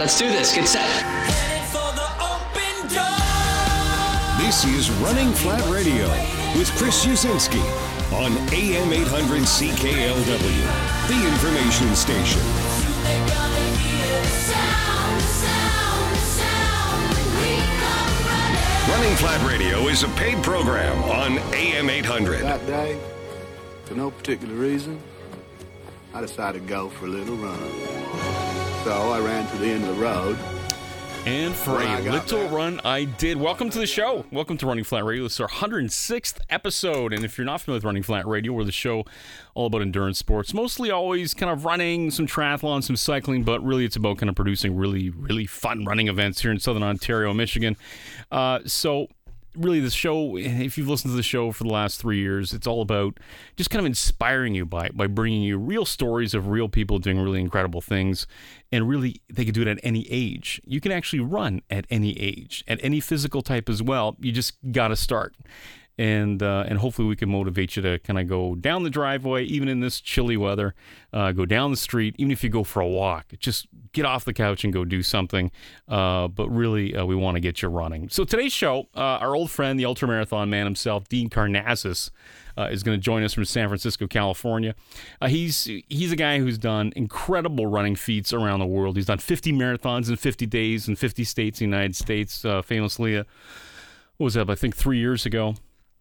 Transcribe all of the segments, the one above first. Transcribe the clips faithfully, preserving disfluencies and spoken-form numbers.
Let's do this. Get set. This is Running Flat Radio with Chris Yasinski on A M eight hundred C K L W, the information station. Running Flat Radio is a paid program on A M eight hundred. That day, for no particular reason, I decided to go for a little run. So I ran to the end of the road. And for When a I got little there- run, I did. Welcome to the show. Welcome to Running Flat Radio. This is our one hundred sixth episode. And if you're not familiar with Running Flat Radio, we're the show all about endurance sports. Mostly always kind of running, some triathlon, some cycling, but really it's about kind of producing really, really fun running events here in Southern Ontario, Michigan. Uh, so... Really, the show, if you've listened to the show for the last three years, it's all about just kind of inspiring you by by bringing you real stories of real people doing really incredible things. And really, they can do it at any age. You can actually run at any age, at any physical type as well. You just got to start. And uh, and hopefully we can motivate you to kind of go down the driveway, even in this chilly weather, uh, go down the street, even if you go for a walk. Just get off the couch and go do something. Uh, but really, uh, we want to get you running. So today's show, uh, our old friend, the ultramarathon man himself, Dean Karnazes, uh, is going to join us from San Francisco, California. Uh, he's he's a guy who's done incredible running feats around the world. He's done fifty marathons in fifty days in fifty states in the United States, uh, famously, uh, what was that, I think three years ago.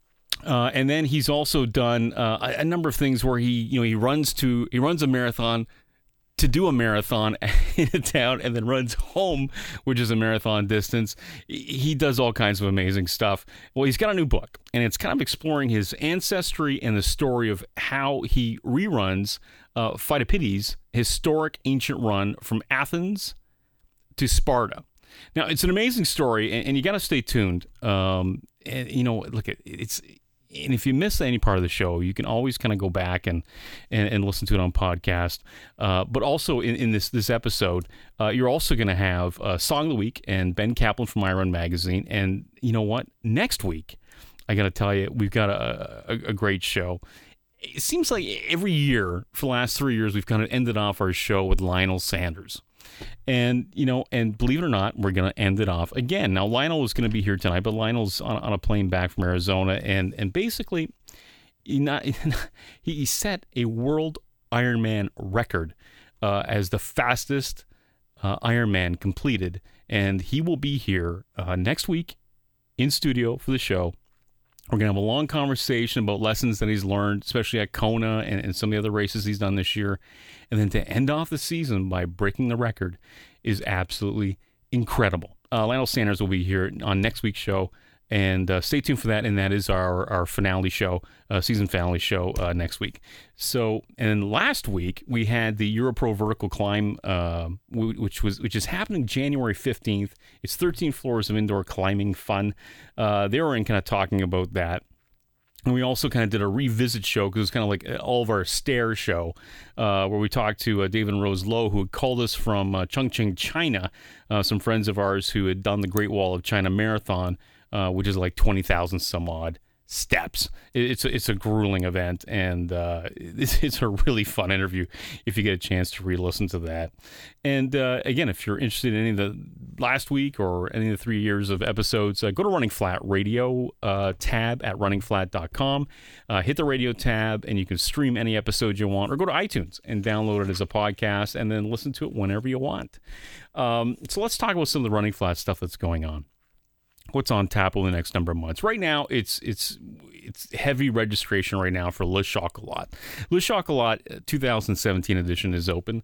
Uh, and then he's also done uh, a, a number of things where he, you know, he runs to he runs a marathon to do a marathon in a town, and then runs home, which is a marathon distance. He does all kinds of amazing stuff. Well, he's got a new book, and it's kind of exploring his ancestry and the story of how he reruns uh, Pheidippides' historic ancient run from Athens to Sparta. Now, it's an amazing story, and, and you got to stay tuned. Um, and you know, look, it, it's. And if you miss any part of the show, you can always kind of go back and, and, and listen to it on podcast. Uh, but also in, in this this episode, uh, you're also going to have uh, Song of the Week and Ben Kaplan from iRun Magazine. And you know what? Next week, I got to tell you, we've got a, a, a great show. It seems like every year for the last three years, we've kind of ended off our show with Lionel Sanders. And, you know, and believe it or not, we're going to end it off again. Now, Lionel was going to be here tonight, but Lionel's on, on a plane back from Arizona. And, and basically, he, not, he set a world Ironman record uh, as the fastest uh, Ironman completed. And he will be here uh, next week in studio for the show. We're going to have a long conversation about lessons that he's learned, especially at Kona and, and some of the other races he's done this year. And then to end off the season by breaking the record is absolutely incredible. Uh, Lionel Sanders will be here on next week's show. And uh, stay tuned for that. And that is our, our finale show, uh, season finale show uh, next week. So, and then last week we had the Europro Vertical Climb, uh, which was which is happening January fifteenth. It's thirteen floors of indoor climbing fun. Uh, they were in kind of talking about that. And we also kind of did a revisit show because it was kind of like all of our stair show uh, where we talked to uh, David and Rose Lowe, who had called us from uh, Chongqing, China, uh, some friends of ours who had done the Great Wall of China Marathon, uh, which is like twenty thousand some odd steps. It, it's, a, it's a grueling event, and uh, it's, it's a really fun interview if you get a chance to re-listen to that. And uh, again, if you're interested in any of the last week or any of the three years of episodes, uh, go to Running Flat Radio uh, tab at running flat dot com. Uh, hit the radio tab, and you can stream any episode you want, or go to iTunes and download it as a podcast, and then listen to it whenever you want. Um, so let's talk about some of the Running Flat stuff that's going on. What's on tap over the next number of months? Right now, it's it's it's heavy registration right now for Le Chocolat. Le Chocolat two thousand seventeen edition is open,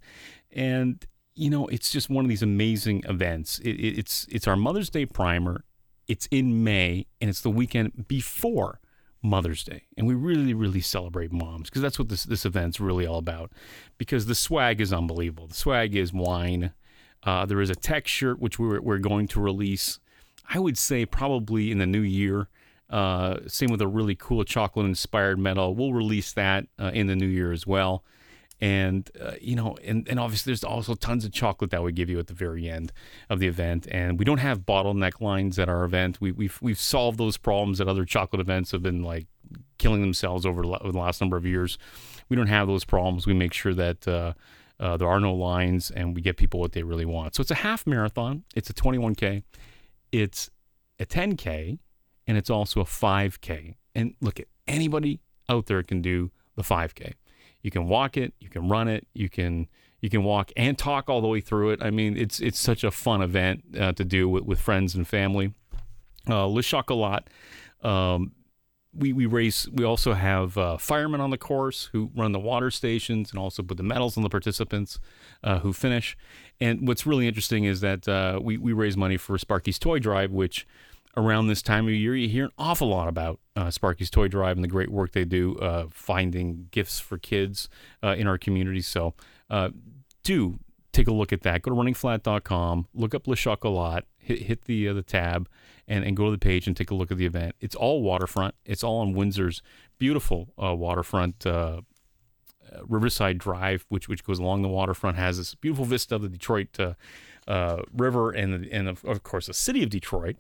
and you know it's just one of these amazing events. It, it, it's it's our Mother's Day primer. It's in May, and it's the weekend before Mother's Day, and we really really celebrate moms because that's what this this event's really all about. Because the swag is unbelievable. The swag is wine. Uh, there is a tech shirt which we're we're going to release. I would say probably in the new year. Uh, same with a really cool chocolate-inspired medal. We'll release that uh, in the new year as well. And, uh, you know, and, and obviously there's also tons of chocolate that we give you at the very end of the event. And we don't have bottleneck lines at our event. We, we've we've solved those problems that other chocolate events have been, like, killing themselves over the last number of years. We don't have those problems. We make sure that... Uh, Uh, there are no lines, and we get people what they really want. So it's a half marathon. It's a twenty-one K. It's a ten K, and it's also a five K. And look, at anybody out there can do the five K. You can walk it, you can run it, you can you can walk and talk all the way through it. I mean, it's it's such a fun event uh, to do with, with friends and family. Uh, Le Chocolat. Um, we we race. We also have uh, firemen on the course who run the water stations and also put the medals on the participants uh, who finish. And what's really interesting is that uh, we we raise money for Sparky's Toy Drive, which around this time of year you hear an awful lot about uh, Sparky's Toy Drive and the great work they do uh, finding gifts for kids uh, in our community. So uh, do take a look at that. Go to running flat dot com, look up Le Chocolat, hit, hit the uh, the tab, and, and go to the page and take a look at the event. It's all waterfront. It's all on Windsor's beautiful uh, waterfront uh, uh, Riverside Drive, which which goes along the waterfront, has this beautiful vista of the Detroit uh, uh, River and, and of, of course, the city of Detroit.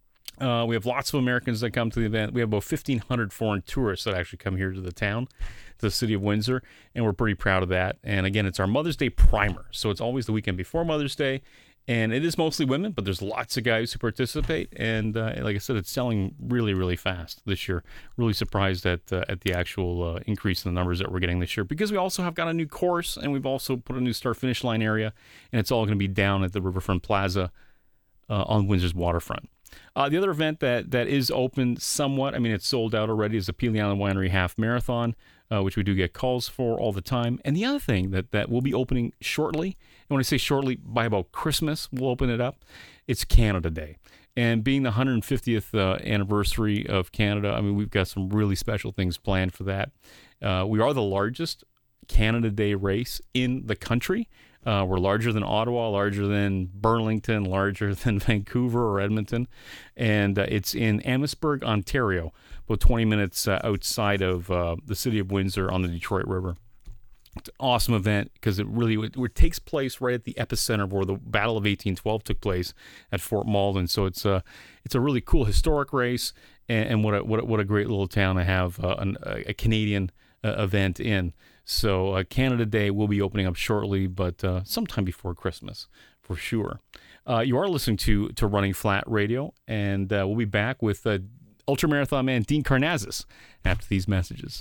Uh, we have lots of Americans that come to the event. We have about fifteen hundred foreign tourists that actually come here to the town, to the city of Windsor, and we're pretty proud of that. And again, it's our Mother's Day primer, so it's always the weekend before Mother's Day, and it is mostly women, but there's lots of guys who participate. And uh, like I said, it's selling really, really fast this year. Really surprised at uh, at the actual uh, increase in the numbers that we're getting this year, because we also have got a new course, and we've also put a new start-finish line area, and it's all going to be down at the Riverfront Plaza uh, on Windsor's waterfront. Uh, the other event that, that is open somewhat, I mean, it's sold out already, is the Peely Island Winery Half Marathon, uh, which we do get calls for all the time. And the other thing that, that will be opening shortly, and when I say shortly, by about Christmas, we'll open it up, it's Canada Day. And being the one hundred fiftieth uh, anniversary of Canada, I mean, we've got some really special things planned for that. Uh, we are the largest Canada Day race in the country. Uh, we're larger than Ottawa, larger than Burlington, larger than Vancouver or Edmonton. And uh, it's in Amherstburg, Ontario, about twenty minutes uh, outside of uh, the city of Windsor on the Detroit River. It's an awesome event because it really it, it takes place right at the epicenter of where the Battle of eighteen twelve took place at Fort Malden. So it's a, it's a really cool historic race, and, and what, a, what, a, what a great little town to have uh, an, a Canadian uh, event in. So uh, Canada Day will be opening up shortly, but uh, sometime before Christmas, for sure. Uh, you are listening to to Running Flat Radio, and uh, we'll be back with uh, ultramarathon man Dean Karnazes after these messages.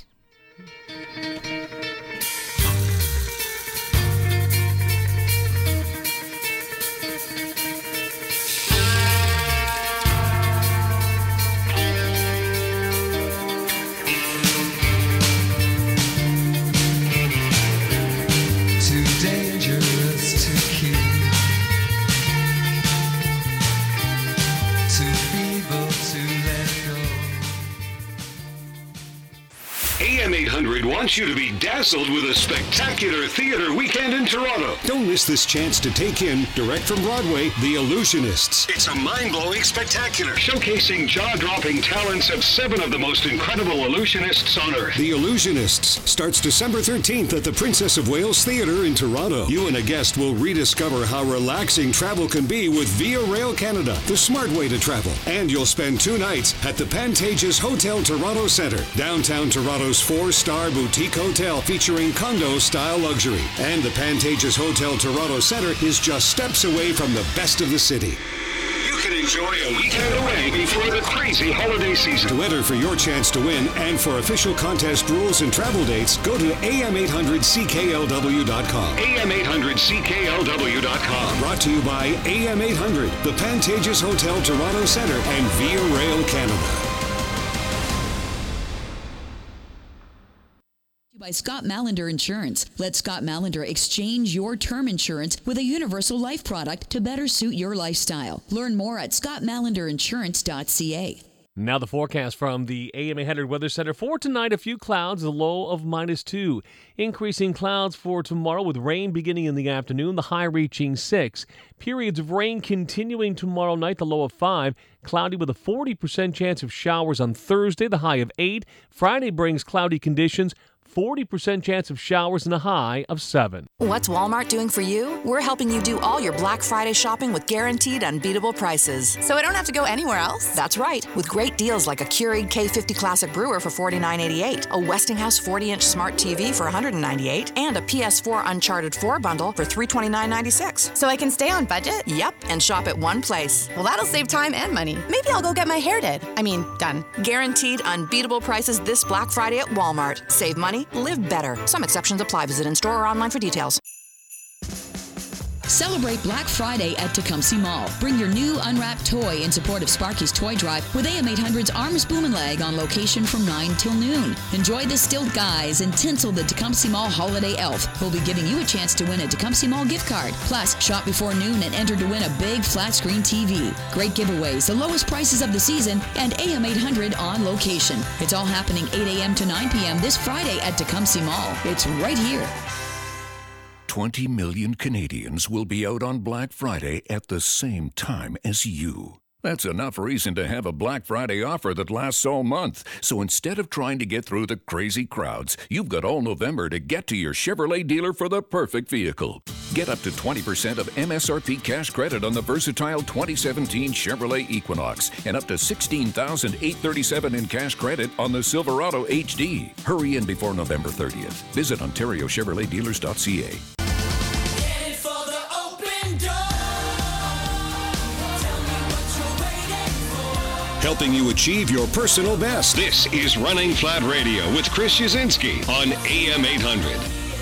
A M eight hundred wants you to be dazzled with a spectacular theater weekend in Toronto. Don't miss this chance to take in, direct from Broadway, The Illusionists. It's a mind-blowing spectacular, showcasing jaw-dropping talents of seven of the most incredible illusionists on Earth. The Illusionists starts December thirteenth at the Princess of Wales Theatre in Toronto. You and a guest will rediscover how relaxing travel can be with Via Rail Canada, the smart way to travel. And you'll spend two nights at the Pantages Hotel Toronto Centre, downtown Toronto's four-star boutique hotel featuring condo-style luxury. And the Pantages Hotel Toronto Centre is just steps away from the best of the city. You can enjoy a weekend away before the crazy holiday season. To enter for your chance to win and for official contest rules and travel dates, go to A M eight hundred C K L W dot com. A M eight hundred C K L W dot com. Brought to you by A M eight hundred, the Pantages Hotel Toronto Centre, and Via Rail Canada. By Scott Mallender Insurance. Let Scott Mallender exchange your term insurance with a universal life product to better suit your lifestyle. Learn more at scott mallender insurance dot c a. Now the forecast from the A M eight hundred Weather Center. For tonight, a few clouds, a low of minus two. Increasing clouds for tomorrow with rain beginning in the afternoon, the high reaching six. Periods of rain continuing tomorrow night, the low of five. Cloudy with a forty percent chance of showers on Thursday, the high of eight. Friday brings cloudy conditions. forty percent chance of showers and a high of seven. What's Walmart doing for you? We're helping you do all your Black Friday shopping with guaranteed unbeatable prices. So I don't have to go anywhere else? That's right, with great deals like a Keurig K fifty Classic Brewer for forty-nine eighty-eight, a Westinghouse forty-inch Smart T V for one hundred ninety-eight, and a P S four Uncharted four bundle for three hundred twenty-nine ninety-six. So I can stay on budget? Yep, and shop at one place. Well, that'll save time and money. Maybe I'll go get my hair did. I mean, done. Guaranteed unbeatable prices this Black Friday at Walmart. Save money, live better. Some exceptions apply. Visit in-store or online for details. Celebrate Black Friday at Tecumseh Mall. Bring your new unwrapped toy in support of Sparky's Toy Drive with A M eight hundred's Arms Boom and Leg on location from nine till noon. Enjoy the Stilt Guys and Tinsel the Tecumseh Mall Holiday Elf, who'll be giving you a chance to win a Tecumseh Mall gift card. Plus, shop before noon and enter to win a big flat screen T V. Great giveaways, the lowest prices of the season, and A M eight hundred on location. It's all happening eight a.m. to nine p.m. this Friday at Tecumseh Mall. It's right here. twenty million Canadians will be out on Black Friday at the same time as you. That's enough reason to have a Black Friday offer that lasts all month. So instead of trying to get through the crazy crowds, you've got all November to get to your Chevrolet dealer for the perfect vehicle. Get up to twenty percent of M S R P cash credit on the versatile twenty seventeen Chevrolet Equinox and up to sixteen thousand eight hundred thirty-seven dollars in cash credit on the Silverado H D. Hurry in before November thirtieth. Visit Ontario Chevrolet Dealers dot C A. Helping you achieve your personal best. This is Running Flat Radio with Chris Yazinski on A M eight hundred.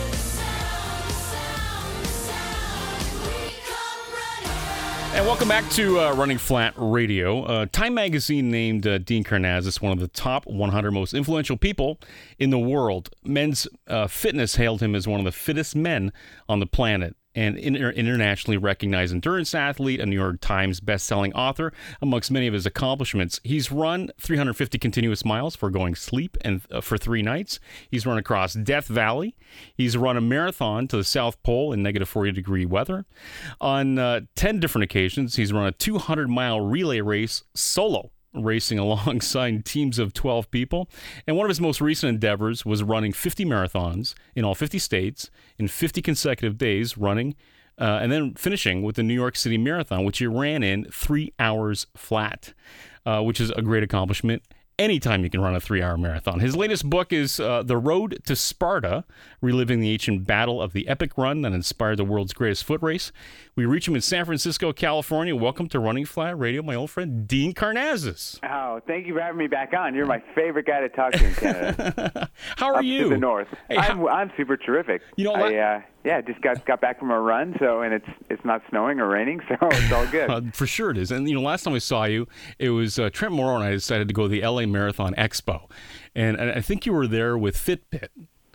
And welcome back to uh, Running Flat Radio. Uh, Time Magazine named uh, Dean Karnazes one of the top one hundred most influential people in the world. Men's uh, Fitness hailed him as one of the fittest men on the planet. An inter- internationally recognized endurance athlete, a New York Times best-selling author. Amongst many of his accomplishments, he's run three hundred fifty continuous miles for going sleep and uh, for three nights. He's run across Death Valley. He's run a marathon to the South Pole in negative forty degree weather. On uh, ten different occasions, he's run a two hundred mile relay race solo, racing alongside teams of twelve people. And one of his most recent endeavors was running fifty marathons in all fifty states in fifty consecutive days, running uh, and then finishing with the New York City Marathon, which he ran in three hours flat, uh, which is a great accomplishment. Anytime you can run a three-hour marathon. His latest book is uh, The Road to Sparta, reliving the ancient battle of the epic run that inspired the world's greatest foot race. We reach him in San Francisco, California. Welcome to Running Flat Radio, my old friend, Dean Karnazes. Oh, thank you for having me back on. You're my favorite guy to talk to in Canada. How are Up you? To the north. Hey, I'm, how- I'm super terrific. You know I, what? uh, yeah, just got got back from a run, so and it's it's not snowing or raining, so it's all good. Uh, for sure it is. And, you know, last time I saw you, it was uh, Trent Morrow and I decided to go to the L A Marathon Expo. And, and I think you were there with Fitbit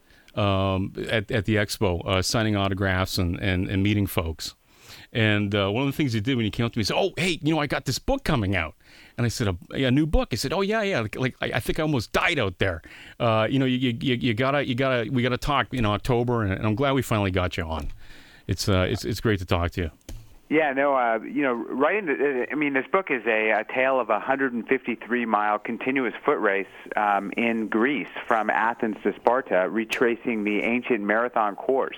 um, at, at the Expo, uh, signing autographs and, and, and meeting folks. And uh, one of the things you did when you came up to me, he said, oh, hey, you know, I got this book coming out. And I said, a, a new book. I said, oh, yeah, yeah. Like, like I, I think I almost died out there. Uh, you know, you, you, you gotta, you gotta, we gotta talk in October. And, and I'm glad we finally got you on. It's, uh, it's, it's great to talk to you. Yeah, no, uh, you know, right into, I mean, this book is a, a tale of a one hundred fifty-three mile continuous foot race um, in Greece from Athens to Sparta, retracing the ancient marathon course.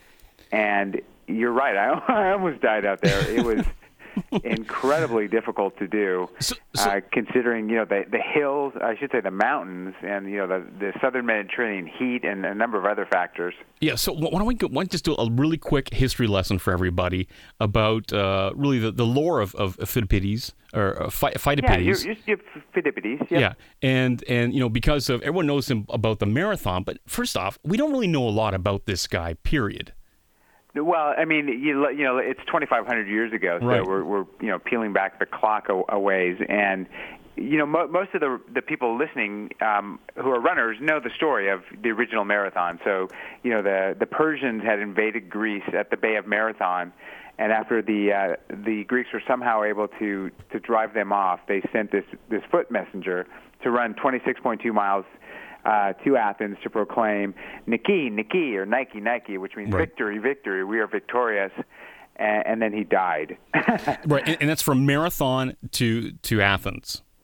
And you're right, I, I almost died out there. It was incredibly difficult to do, so, so, uh, considering, you know, the, the hills, I should say the mountains, and, you know, the, the southern Mediterranean heat and a number of other factors. Yeah, so why don't we go, why don't we just do a really quick history lesson for everybody about uh, really the, the lore of, of Pheidippides, or uh, Phi- Pheidippides. Yeah, you're, you're, you're Pheidippides. Yep. Yeah, and, and, you know, because of, everyone knows him about the marathon, but first off, we don't really know a lot about this guy, period. Well, I mean, you, you know, it's twenty-five hundred years ago, so right. we're, we're, you know, peeling back the clock a, a ways, and, you know, mo- most of the the people listening um, who are runners know the story of the original marathon. So, you know, the the Persians had invaded Greece at the Bay of Marathon, and after the uh, the Greeks were somehow able to to drive them off, they sent this this foot messenger to run twenty-six point two miles. Uh, to Athens to proclaim Nike, Nike, or Nike, Nike, which means right. victory, victory, we are victorious, and, and then he died. Right, and, and that's from Marathon to, to Athens.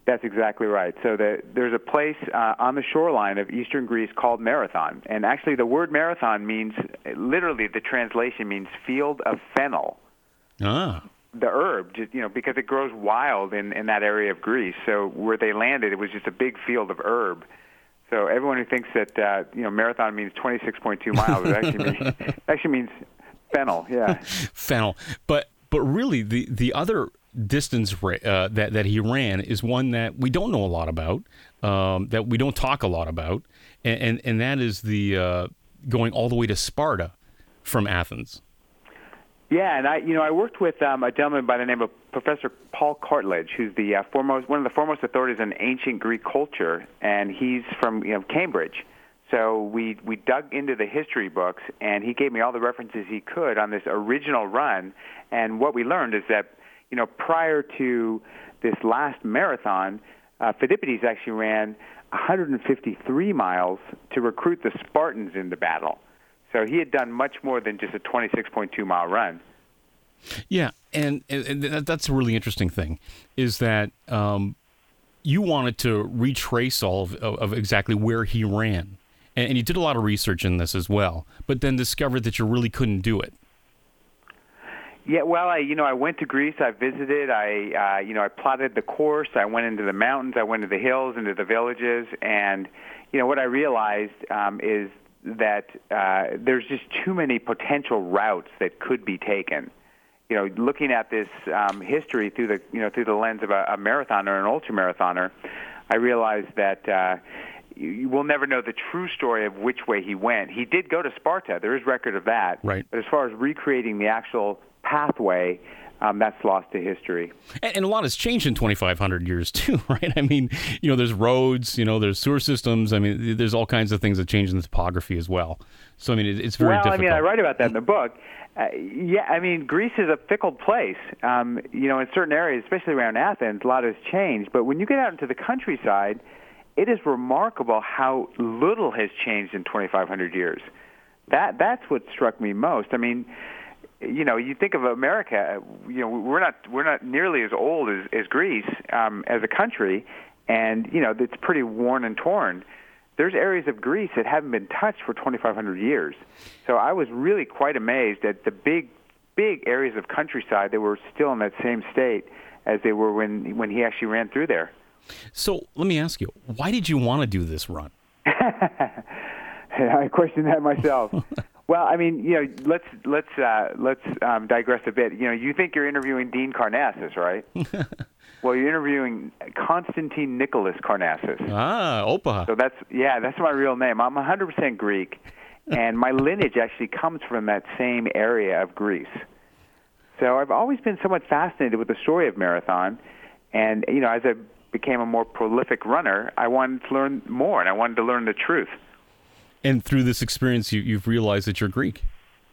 That's exactly right. So the, there's a place uh, on the shoreline of eastern Greece called Marathon. And actually the word marathon means, literally the translation means field of fennel. Ah. The herb, just, you know, because it grows wild in, in that area of Greece. So where they landed, it was just a big field of herb. So everyone who thinks that, uh, you know, marathon means twenty-six point two miles, it actually means, it actually means fennel, yeah. Fennel. But, but really, the, the other distance uh, that that he ran is one that we don't know a lot about, um, that we don't talk a lot about, and and, and that is the uh, going all the way to Sparta from Athens. Yeah, and I, you know, I worked with um, a gentleman by the name of Professor Paul Cartledge, who's the uh, foremost, one of the foremost authorities on ancient Greek culture, and he's from you know Cambridge. So we we dug into the history books, and he gave me all the references he could on this original run. And what we learned is that, you know, prior to this last marathon, uh, Phidippides actually ran one hundred fifty-three miles to recruit the Spartans into battle. So he had done much more than just a twenty-six point two mile run. Yeah, and, and that's a really interesting thing, is that um, you wanted to retrace all of, of exactly where he ran. And, and you did a lot of research in this as well, but then discovered that you really couldn't do it. Yeah, well, I you know I went to Greece. I visited. I uh, you know I plotted the course. I went into the mountains. I went to the hills, into the villages, and you know what I realized um, is that uh, there's just too many potential routes that could be taken. You know, looking at this um, history through the you know through the lens of a, a marathoner, an ultramarathoner, I realized that. Uh, You will never know the true story of which way he went. He did go to Sparta. There is record of that. Right. But as far as recreating the actual pathway, um, that's lost to history. And, and a lot has changed in twenty-five hundred years, too, right? I mean, you know, there's roads, you know, there's sewer systems. I mean, there's all kinds of things that change in the topography as well. So, I mean, it, it's very well, difficult. Well, I mean, I write about that in the book. Uh, yeah, I mean, Greece is a fickle place. Um, you know, in certain areas, especially around Athens, a lot has changed. But when you get out into the countryside, it is remarkable how little has changed in twenty-five hundred years. That that's what struck me most. I mean, you know, you think of America. You know, we're not we're not nearly as old as, as Greece um, as a country, and you know, it's pretty worn and torn. There's areas of Greece that haven't been touched for twenty-five hundred years. So I was really quite amazed at the big big areas of countryside that were still in that same state as they were when when he actually ran through there. So let me ask you, why did you want to do this run? I question that myself. Well, I mean, you know, let's let's uh, let's um, digress a bit. You know, you think you're interviewing Dean Karnassus, right? Well, you're interviewing Constantine Nicholas Karnassus. Ah, Opa. So that's yeah, that's my real name. I'm one hundred percent Greek, and my lineage actually comes from that same area of Greece. So I've always been somewhat fascinated with the story of Marathon, and you know, as I became a more prolific runner, I wanted to learn more, and I wanted to learn the truth. And through this experience, you, you've realized that you're Greek.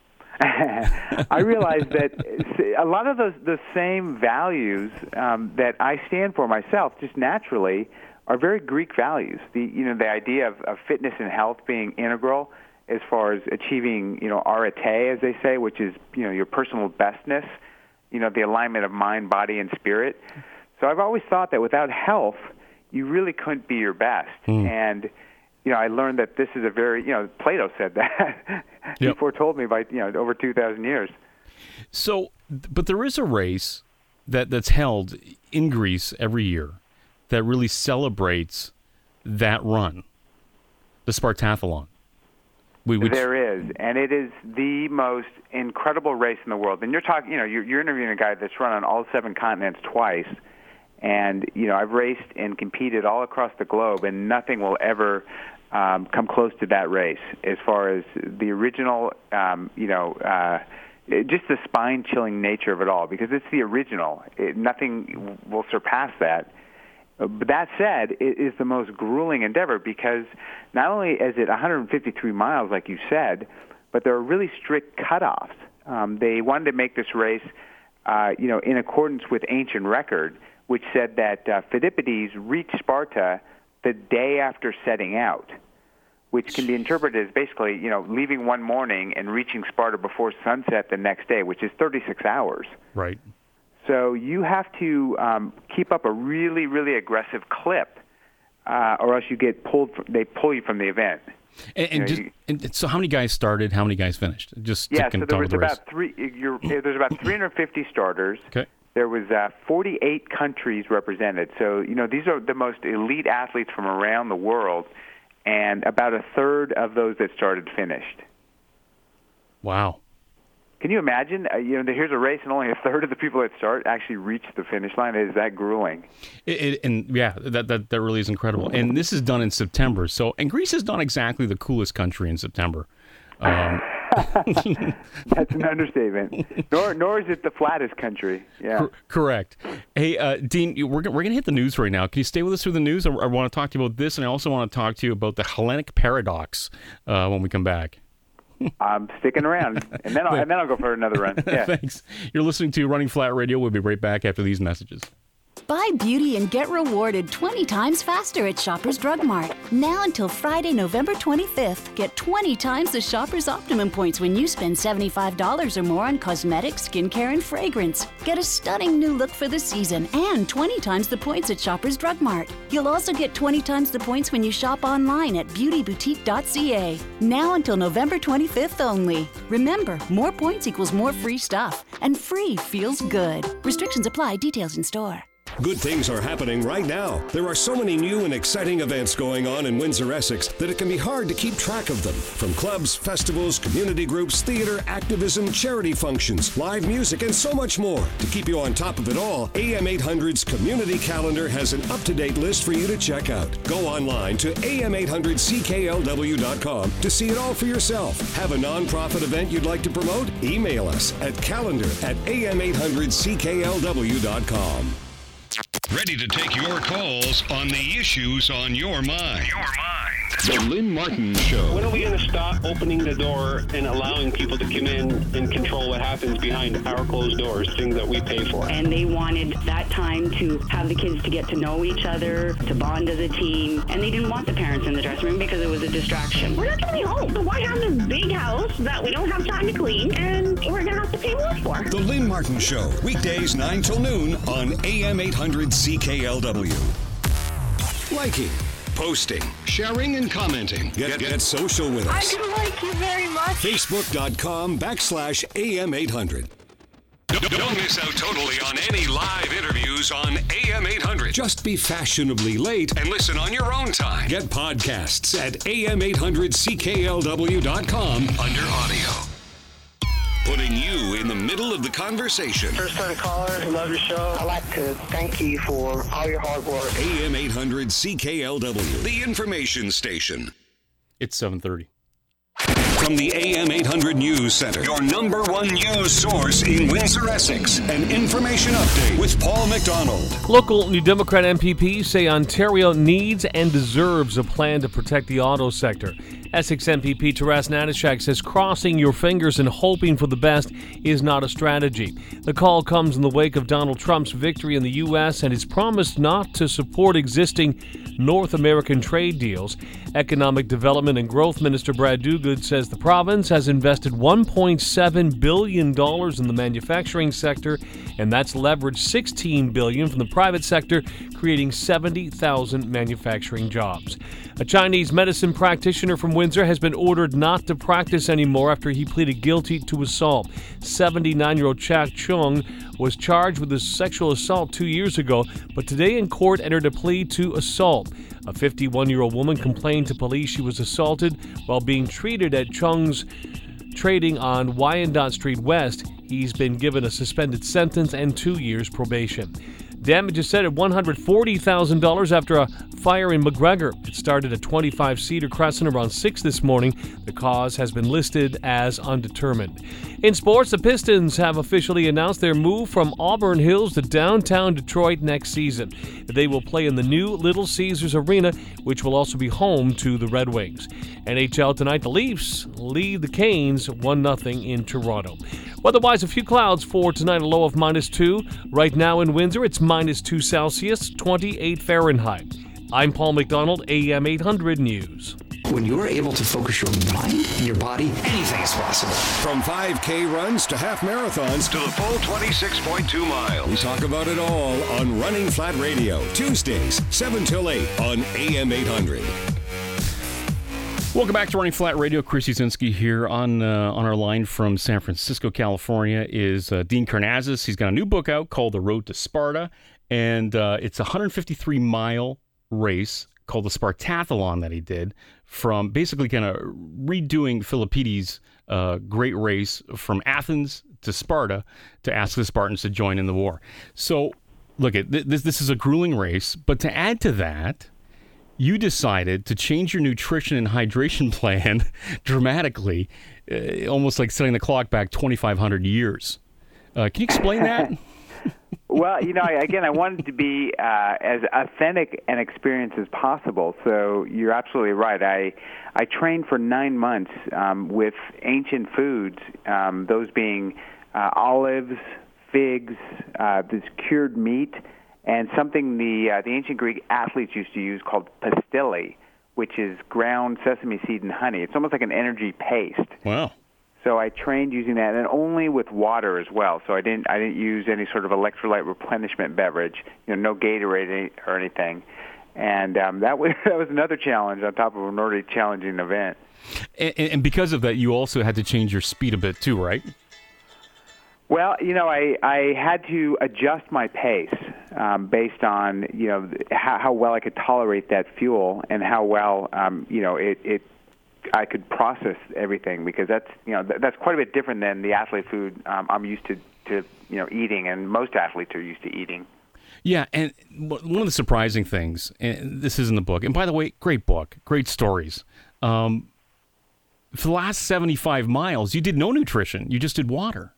I realized that a lot of those the same values um, that I stand for myself, just naturally, are very Greek values. The you know the idea of, of fitness and health being integral as far as achieving you know arete, as they say, which is you know your personal bestness. You know the alignment of mind, body, and spirit. So I've always thought that without health, you really couldn't be your best. Mm. And, you know, I learned that this is a very, you know, Plato said that. He yep. foretold me by, you know, over two thousand years. So, but there is a race that, that's held in Greece every year that really celebrates that run, the Spartathlon. We would... There is, and it is the most incredible race in the world. And you're talking, you know, you're, you're interviewing a guy that's run on all seven continents twice. And, you know, I've raced and competed all across the globe, and nothing will ever um, come close to that race as far as the original, um, you know, uh, just the spine-chilling nature of it all, because it's the original. It, nothing will surpass that. But that said, it is the most grueling endeavor because not only is it one hundred fifty-three miles, like you said, but there are really strict cutoffs. Um, they wanted to make this race, uh, you know, in accordance with ancient record, which said that uh, Phidippides reached Sparta the day after setting out, which can be interpreted as basically, you know, leaving one morning and reaching Sparta before sunset the next day, which is thirty-six hours. Right. So you have to um, keep up a really, really aggressive clip, uh, or else you get pulled. From, they pull you from the event. And, and, you know, just, you, and so, how many guys started? How many guys finished? Just yeah. to So there was the about three. You're, there's about three hundred fifty starters. Okay. There was uh, forty-eight countries represented. So you know these are the most elite athletes from around the world, and about a third of those that started finished. Wow. Can you imagine? Uh, you know, here's a race, and only a third of the people that start actually reach the finish line. Is that grueling? It, it, and yeah, that, that that really is incredible. And this is done in September. So, and Greece is not exactly the coolest country in September. Um, That's an understatement. Nor, nor is it the flattest country. Yeah. Cor- correct. Hey, uh, Dean, you- we're, we're going to hit the news right now. Can you stay with us through the news? I, I want to talk to you about this, and I also want to talk to you about the Hellenic paradox uh, when we come back. I'm sticking around, and then I'll, and then I'll go for another run. Yeah. Thanks. You're listening to Running Flat Radio. We'll be right back after these messages. Buy beauty and get rewarded twenty times faster at Shoppers Drug Mart. Now until Friday, November twenty-fifth, get twenty times the Shoppers Optimum points when you spend seventy-five dollars or more on cosmetics, skincare, and fragrance. Get a stunning new look for the season and twenty times the points at Shoppers Drug Mart. You'll also get twenty times the points when you shop online at beauty boutique dot c a. Now until November twenty-fifth only. Remember, more points equals more free stuff, and free feels good. Restrictions apply. Details in store. Good things are happening right now. There are so many new and exciting events going on in Windsor, Essex that it can be hard to keep track of them. From clubs, festivals, community groups, theater, activism, charity functions, live music, and so much more. To keep you on top of it all, A M eight hundred's community calendar has an up-to-date list for you to check out. Go online to A M eight hundred C K L W dot com to see it all for yourself. Have a nonprofit event you'd like to promote? Email us at calendar at A M eight hundred C K L W dot com. Ready to take your calls on the issues on your mind. Your mind. The Lynn Martin Show. When are we going to stop opening the door and allowing people to come in and control what happens behind our closed doors, things that we pay for? And they wanted that time to have the kids to get to know each other, to bond as a team, and they didn't want the parents in the dressing room because it was a distraction. We're not going to be home, so why have this big house that we don't have time to clean and we're going to have to pay more for? The Lynn Martin Show, weekdays nine till noon on A M eight hundred C K L W. Liking, posting, sharing, and commenting. Get, get social with us. I do like you very much. Facebook.com backslash AM eight hundred. Don't miss out totally on any live interviews on A M eight hundred. Just be fashionably late and listen on your own time. Get podcasts at A M eight hundred C K L W dot com under audio. Putting you in the middle of the conversation. First time caller, love your show. I'd like to thank you for all your hard work. A M eight hundred C K L W, the information station. It's seven thirty. From the A M eight hundred News Center, your number one news source in Windsor, Essex. An information update with Paul McDonald. Local New Democrat M P Ps say Ontario needs and deserves a plan to protect the auto sector. Essex M P P Taras Nanashak says crossing your fingers and hoping for the best is not a strategy. The call comes in the wake of Donald Trump's victory in the U S and his promise not to support existing North American trade deals. Economic Development and Growth Minister Brad Dogood says the province has invested one point seven billion dollars in the manufacturing sector, and that's leveraged sixteen billion dollars from the private sector, creating seventy thousand manufacturing jobs. A Chinese medicine practitioner from Windsor has been ordered not to practice anymore after he pleaded guilty to assault. seventy-nine-year-old Chak Chung was charged with a sexual assault two years ago, but today in court entered a plea to assault. A fifty-one-year-old woman complained to police she was assaulted while being treated at Chung's trading on Wyandotte Street West. He's been given a suspended sentence and two years probation. Damage is set at one hundred forty thousand dollars after a fire in McGregor. It started at twenty-five Cedar Crescent around six this morning. The cause has been listed as undetermined. In sports, the Pistons have officially announced their move from Auburn Hills to downtown Detroit next season. They will play in the new Little Caesars Arena, which will also be home to the Red Wings. N H L tonight, the Leafs lead the Canes one nothing in Toronto. Weather-wise, a few clouds for tonight, a low of minus two. Right now in Windsor, it's minus two Celsius, twenty-eight Fahrenheit. I'm Paul McDonald, A M eight hundred News. When you're able to focus your mind and your body, anything is possible. From five K runs to half marathons to the full twenty-six point two miles. We talk about it all on Running Flat Radio, Tuesdays, seven till eight on A M eight hundred. Welcome back to Running Flat Radio. Chris Yasinski here. On uh, on our line from San Francisco, California is uh, Dean Karnazes. He's got a new book out called The Road to Sparta, and uh, it's a one hundred fifty-three mile race called the Spartathlon that he did, from basically kind of redoing Philippides' uh, great race from Athens to Sparta to ask the Spartans to join in the war. So, look, at th- this this is a grueling race, but to add to that, you decided to change your nutrition and hydration plan dramatically, uh, almost like setting the clock back twenty-five hundred years. Uh, can you explain that? Well, you know, I, again, I wanted to be uh, as authentic an experience as possible. So you're absolutely right. I I trained for nine months um, with ancient foods, um, those being uh, olives, figs, uh, this cured meat, and something the uh, the ancient Greek athletes used to use called pastille, which is ground sesame seed and honey. It's almost like an energy paste. Wow. So I trained using that, and only with water as well. So I didn't I didn't use any sort of electrolyte replenishment beverage, you know, no Gatorade or anything. And um, that was that was another challenge on top of an already challenging event. And, and because of that, you also had to change your speed a bit too, right? Well, you know, I, I had to adjust my pace um, based on, you know, how, how well I could tolerate that fuel and how well, um, you know, it, it I could process everything, because that's, you know, th- that's quite a bit different than the athlete food um, I'm used to, to, you know, eating, and most athletes are used to eating. Yeah, and one of the surprising things, and this is in the book, and by the way, great book, great stories. Um, for the last seventy-five miles, you did no nutrition. You just did water.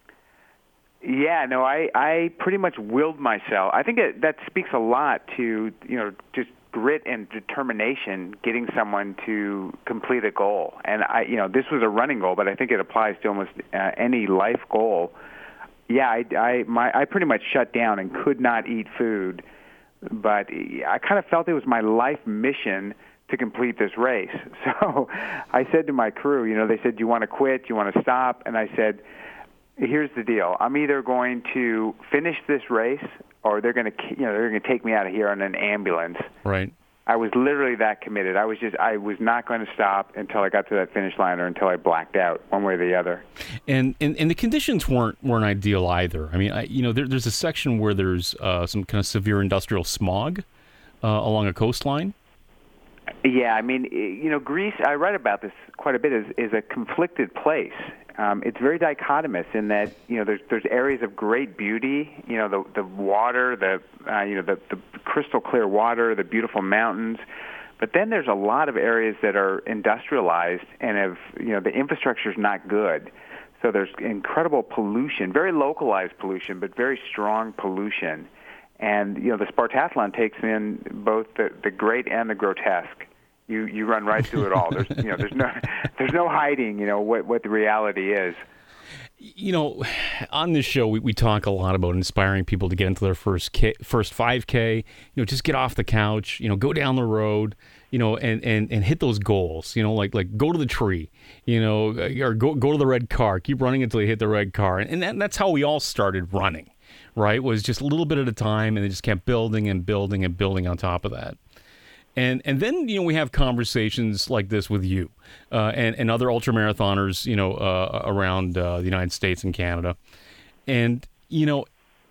Yeah, no, I, I pretty much willed myself. I think it, that speaks a lot to, you know, just grit and determination, getting someone to complete a goal. And I, you know, this was a running goal, but I think it applies to almost uh, any life goal. Yeah, I, I, my, I pretty much shut down and could not eat food, but I kind of felt it was my life mission to complete this race. So I said to my crew, you know, they said, do you want to quit? Do you want to stop? And I said, here's the deal. I'm either going to finish this race, or they're going to, you know, they're going to take me out of here on an ambulance. Right. I was literally that committed. I was just, I was not going to stop until I got to that finish line, or until I blacked out, one way or the other. And and, and the conditions weren't weren't ideal either. I mean, I, you know, there, there's a section where there's uh, some kind of severe industrial smog uh, along a coastline. Yeah, I mean, you know, Greece, I write about this quite a bit, is, is a conflicted place. Um, it's very dichotomous in that, you know, there's there's areas of great beauty, you know, the the water, the uh, you know the, the crystal clear water, the beautiful mountains, but then there's a lot of areas that are industrialized and have, you know, the infrastructure is not good. So there's incredible pollution, very localized pollution, but very strong pollution. And, you know, the Spartathlon takes in both the, the great and the grotesque. You you run right through it all. There's you know there's no there's no hiding, you know, what what the reality is. You know, on this show we, we talk a lot about inspiring people to get into their first K, first five K. You know, just get off the couch. You know, go down the road. You know, and, and, and hit those goals. You know, like like go to the tree. You know, or go go to the red car. Keep running until you hit the red car. And that, that's how we all started running. Right? Was just a little bit at a time, and they just kept building and building and building on top of that. And and then, you know, we have conversations like this with you uh, and, and other ultramarathoners, you know, uh, around uh, the United States and Canada. And, you know,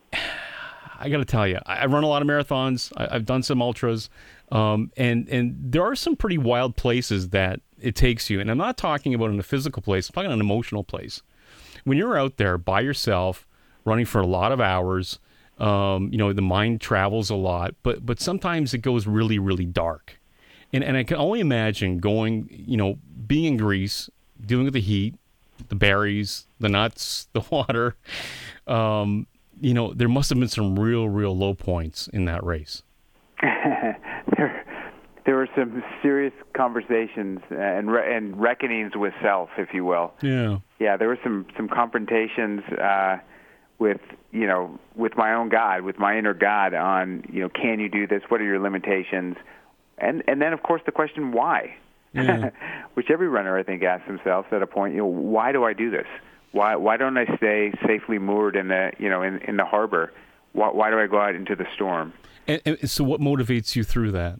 I got to tell you, I run a lot of marathons. I, I've done some ultras. Um, and, and there are some pretty wild places that it takes you. And I'm not talking about in a physical place. I'm talking an emotional place. When you're out there by yourself, running for a lot of hours, Um, you know, the mind travels a lot, but but sometimes it goes really, really dark. And and I can only imagine going, you know, being in Greece, dealing with the heat, the berries, the nuts, the water. Um, you know, there must have been some real, real low points in that race. there, there were some serious conversations and re- and reckonings with self, if you will. Yeah. Yeah, there were some, some confrontations uh, with, you know, with my own God, with my inner God on, you know, can you do this? What are your limitations? And and then, of course, the question, why? Yeah. which every runner, I think, asks themselves at a point, you know, why do I do this? Why why don't I stay safely moored in the, you know, in, in the harbor? Why, why do I go out into the storm? And, and so what motivates you through that?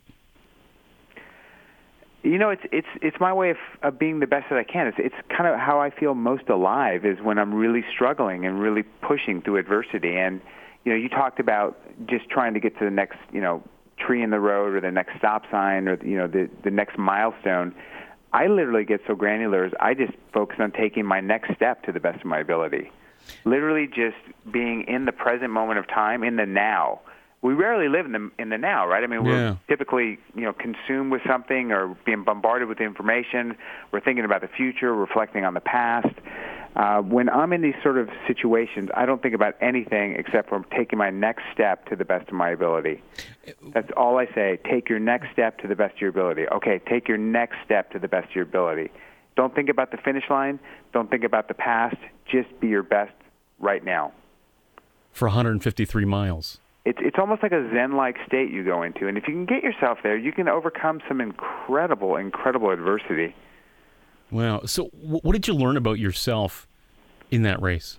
You know, it's it's it's my way of, of being the best that I can. It's it's kind of how I feel most alive is when I'm really struggling and really pushing through adversity. And you know, you talked about just trying to get to the next, you know, tree in the road or the next stop sign or you know the the next milestone. I literally get so granular as I just focus on taking my next step to the best of my ability. Literally just being in the present moment of time, in the now. We rarely live in the in the now, right? I mean, we're Yeah. typically, you know, consumed with something or being bombarded with information. We're thinking about the future, reflecting on the past. Uh, when I'm in these sort of situations, I don't think about anything except for taking my next step to the best of my ability. That's all I say. Take your next step to the best of your ability. Okay, take your next step to the best of your ability. Don't think about the finish line. Don't think about the past. Just be your best right now. For one hundred fifty-three miles. It's it's almost like a Zen-like state you go into, and if you can get yourself there, you can overcome some incredible, incredible adversity. Wow. So wh- what did you learn about yourself in that race?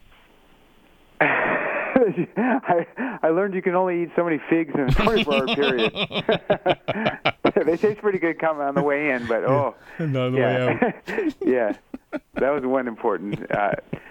I I learned you can only eat so many figs in a twenty-four hour period. They taste pretty good coming on the way in, but oh, Not on the yeah. way out. Yeah, that was one important. Uh,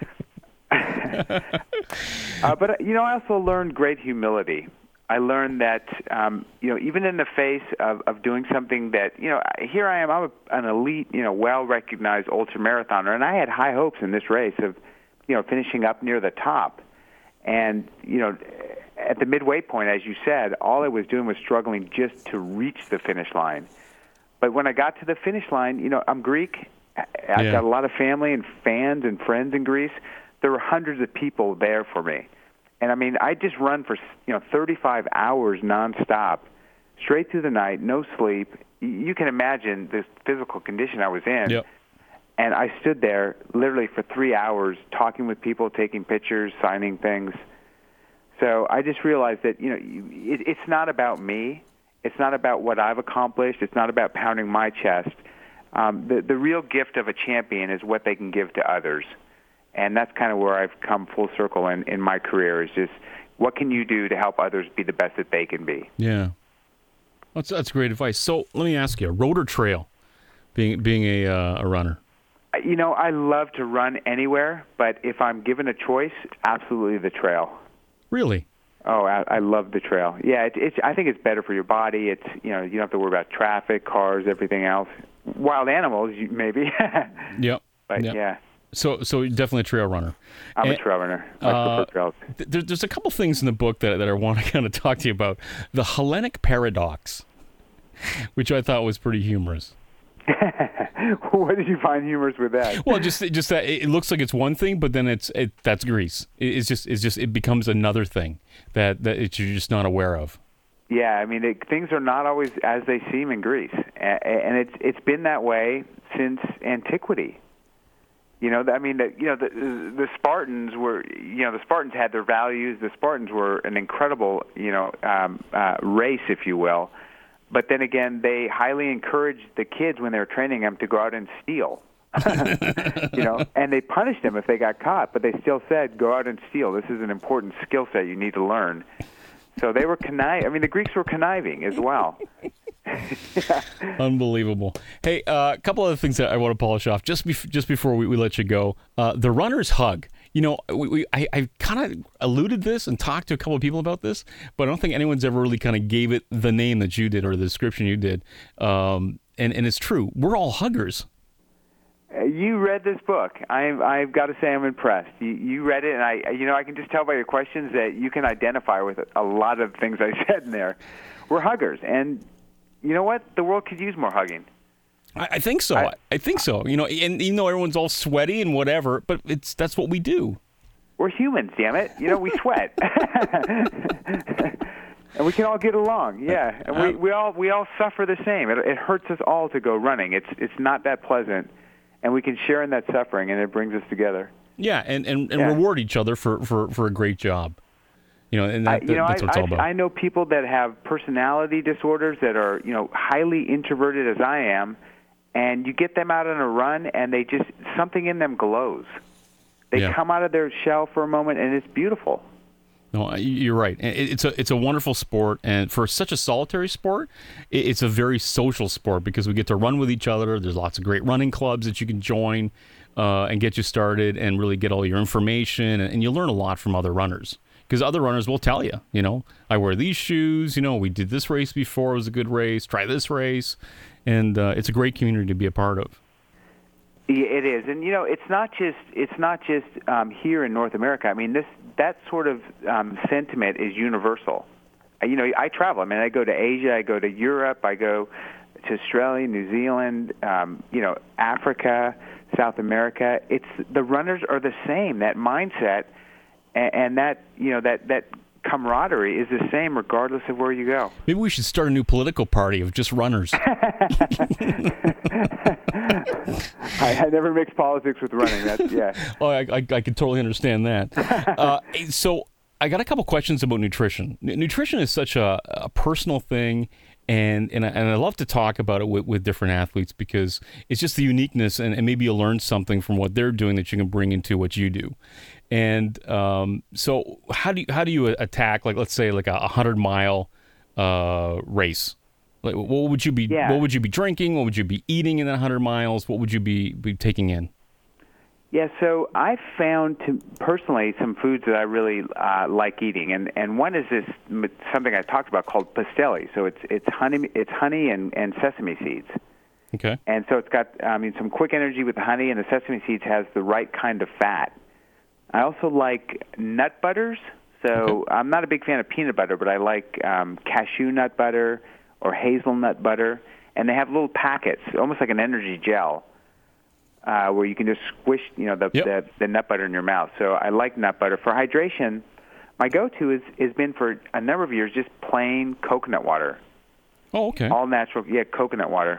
uh, but you know, I also learned great humility. I learned that um, you know, even in the face of, of doing something that you know, here I am, I'm a, an elite, you know, well-recognized ultramarathoner, and I had high hopes in this race of, you know, finishing up near the top. And you know, at the midway point, as you said, all I was doing was struggling just to reach the finish line. But when I got to the finish line, you know, I'm Greek. I've Yeah. got a lot of family and fans and friends in Greece. There were hundreds of people there for me. And I mean, I just run for, you know, thirty-five hours nonstop, straight through the night, no sleep. You can imagine the physical condition I was in. Yep. And I stood there literally for three hours talking with people, taking pictures, signing things. So I just realized that, you know, it, it's not about me. It's not about what I've accomplished. It's not about pounding my chest. Um, the, the real gift of a champion is what they can give to others. And that's kind of where I've come full circle in, in my career, is just what can you do to help others be the best that they can be? Yeah. That's that's great advice. So let me ask you, road or trail, being being a uh, a runner? You know, I love to run anywhere, but if I'm given a choice, absolutely the trail. Really? Oh, I, I love the trail. Yeah, it, it's. I think it's better for your body. It's, you know, you don't have to worry about traffic, cars, everything else. Wild animals, you, maybe. Yep. But Yep. yeah, So so you're definitely a trail runner. I'm And, a trail runner. I uh, prefer trails. th- there, there's a couple things in the book that that I want to kind of talk to you about. The Hellenic paradox, which I thought was pretty humorous. What did you find humorous with that? Well, just just that it looks like it's one thing, but then it's it that's Greece. It, it's just it's just it becomes another thing that that it, you're just not aware of. Yeah, I mean, it, things are not always as they seem in Greece, A- and it's it's been that way since antiquity. You know, I mean, the, you know, the the Spartans were, you know, the Spartans had their values. The Spartans were an incredible, you know, um, uh, race, if you will. But then again, they highly encouraged the kids when they were training them to go out and steal. You know, and they punished them if they got caught, but they still said, "Go out and steal. This is an important skill set you need to learn." So they were conniving. I mean, the Greeks were conniving as well. Yeah. Unbelievable. Hey, a uh, couple other things that I want to polish off just bef- just before we, we let you go. Uh, the runner's hug. You know, we, we I, I kind of alluded this and talked to a couple of people about this, but I don't think anyone's ever really kind of gave it the name that you did or the description you did. Um, and, and it's true. We're all huggers. Uh, You read this book. I've, I've got to say I'm impressed. You, you read it, and I, you know, I can just tell by your questions that you can identify with a lot of things I said in there. We're huggers, and you know what? The world could use more hugging. I, I think so. I, I think so. You know, and even though everyone's all sweaty and whatever, but it's that's what we do. We're humans, damn it. You know, we sweat. And we can all get along, yeah. And we, we all we all suffer the same. It, it hurts us all to go running. It's it's not that pleasant, and we can share in that suffering, and it brings us together. Yeah, and, and, and Yeah. reward each other for, for, for a great job. You know, and that, I, you know, that's what it's I, all about. I, I know people that have personality disorders that are, you know, highly introverted as I am, and you get them out on a run, and they just something in them glows. They Yeah. come out of their shell for a moment, and it's beautiful. No, you're right. It- It's a it's a wonderful sport, and for such a solitary sport, it- it's a very social sport because we get to run with each other. There's lots of great running clubs that you can join uh, and get you started, and really get all your information, and, and you learn a lot from other runners. Because other runners will tell you, you know, I wear these shoes. You know, we did this race before; it was a good race. Try this race, and uh, it's a great community to be a part of. Yeah, it is, and you know, it's not just it's not just um, here in North America. I mean, this that sort of um, sentiment is universal. Uh, You know, I travel. I mean, I go to Asia, I go to Europe, I go to Australia, New Zealand, um, you know, Africa, South America. It's the runners are the same. That mindset and, and that you know that that camaraderie is the same regardless of where you go. Maybe we should start a new political party of just runners. I, I never mix politics with running. That's yeah. Oh, I, I, I could totally understand that. Uh, so I got a couple questions about nutrition. N- nutrition is such a, a personal thing, and and I, and I love to talk about it with, with different athletes because it's just the uniqueness, and, and maybe you'll learn something from what they're doing that you can bring into what you do. And um, so how do you, how do you attack, like, let's say like a hundred mile uh, race? Like, what would you be Yeah. what would you be drinking? What would you be eating in that hundred miles? What would you be, be taking in? Yeah, so I found to, personally some foods that I really uh, like eating, and, and one is this something I talked about called pastelli. So it's it's honey it's honey and, and sesame seeds. Okay. And so it's got I mean some quick energy with the honey, and the sesame seeds has the right kind of fat. I also like nut butters. So okay. I'm not a big fan of peanut butter, but I like um, cashew nut butter or hazelnut butter, and they have little packets, almost like an energy gel. Uh, where you can just squish, you know, the, yep. the the nut butter in your mouth. So I like nut butter. For hydration, my go-to is has been for a number of years just plain coconut water. Oh, okay. All natural, yeah, coconut water.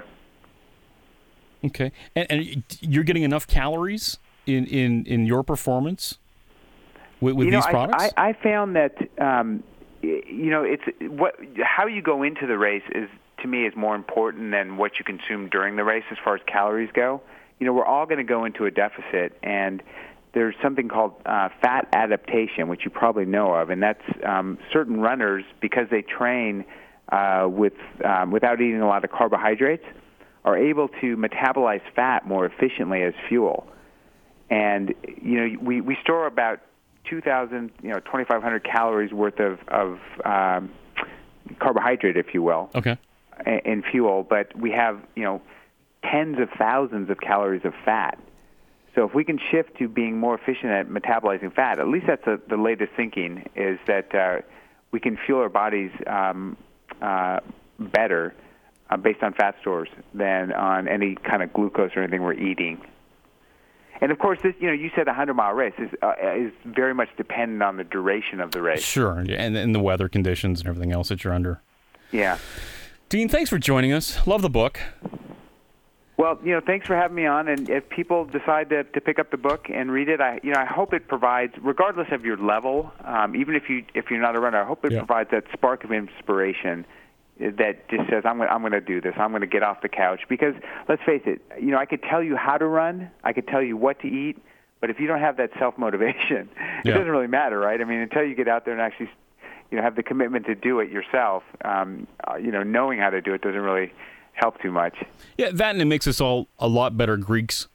Okay, and, and you're getting enough calories in, in, in your performance with, with you know, these products? I, I, I found that um, you know it's what how you go into the race is to me is more important than what you consume during the race as far as calories go. You know, we're all going to go into a deficit, and there's something called uh, fat adaptation, which you probably know of, and that's um, certain runners, because they train uh, with um, without eating a lot of carbohydrates, are able to metabolize fat more efficiently as fuel. And, you know, we, we store about two thousand, you know, twenty-five hundred calories worth of, of um, carbohydrate, if you will, okay. in fuel, but we have, you know, tens of thousands of calories of fat. So if we can shift to being more efficient at metabolizing fat, at least that's a, the latest thinking, is that uh, we can fuel our bodies um, uh, better uh, based on fat stores than on any kind of glucose or anything we're eating. And of course, this, you know, you said a hundred-mile race is uh, is very much dependent on the duration of the race. Sure, and, and the weather conditions and everything else that you're under. Yeah. Dean, thanks for joining us. Love the book. Well, you know, thanks for having me on. And if people decide to, to pick up the book and read it, I, you know, I hope it provides, regardless of your level, um, even if you if you're not a runner, I hope it yeah. provides that spark of inspiration that just says, I'm going I'm going to do this. I'm going to get off the couch. Because let's face it, you know, I could tell you how to run, I could tell you what to eat, but if you don't have that self motivation, it yeah. doesn't really matter, right? I mean, until you get out there and actually, you know, have the commitment to do it yourself, um, uh, you know, knowing how to do it doesn't really help too much. Yeah, that and it makes us all a lot better Greeks.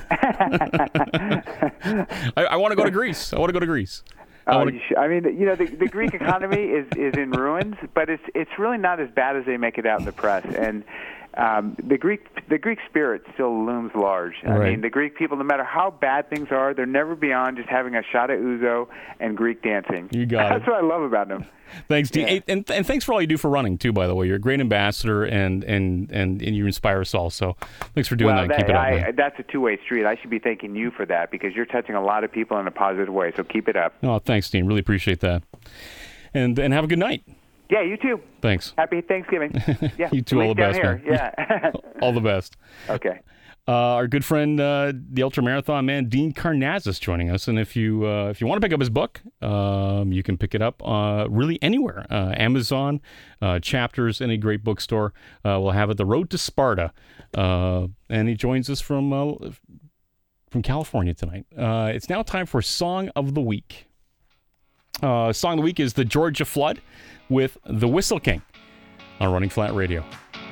I, I want to go to Greece. I want to go to Greece. I, oh, wanna... you should, I mean, you know, the, the Greek economy is, is in ruins, but it's it's really not as bad as they make it out in the press. And um, the Greek the Greek spirit still looms large. I right. mean, the Greek people, no matter how bad things are, they're never beyond just having a shot of ouzo and Greek dancing. You got That's it. what I love about them. Thanks, Dean. Yeah. Hey, and, and thanks for all you do for running, too, by the way. You're a great ambassador, and and, and, and you inspire us all. So thanks for doing well, that. Keep it up, I, man. That's a two-way street. I should be thanking you for that because you're touching a lot of people in a positive way. So keep it up. Oh, thanks, Dean. Really appreciate that. And and have a good night. Yeah, you too. Thanks. Happy Thanksgiving. Yeah, you too. All the best, down man. here. Yeah. All the best. Okay. Uh, our good friend, uh, the ultra marathon man, Dean Karnazes, joining us. And if you uh, if you want to pick up his book, um, you can pick it up uh, really anywhere. Uh, Amazon, uh, Chapters, any great bookstore uh, will have it. The Road to Sparta. Uh, and he joins us from uh, from California tonight. Uh, it's now time for Song of the Week. Uh, Song of the Week is the Georgia Flood with The Whistle King on Running Flat Radio.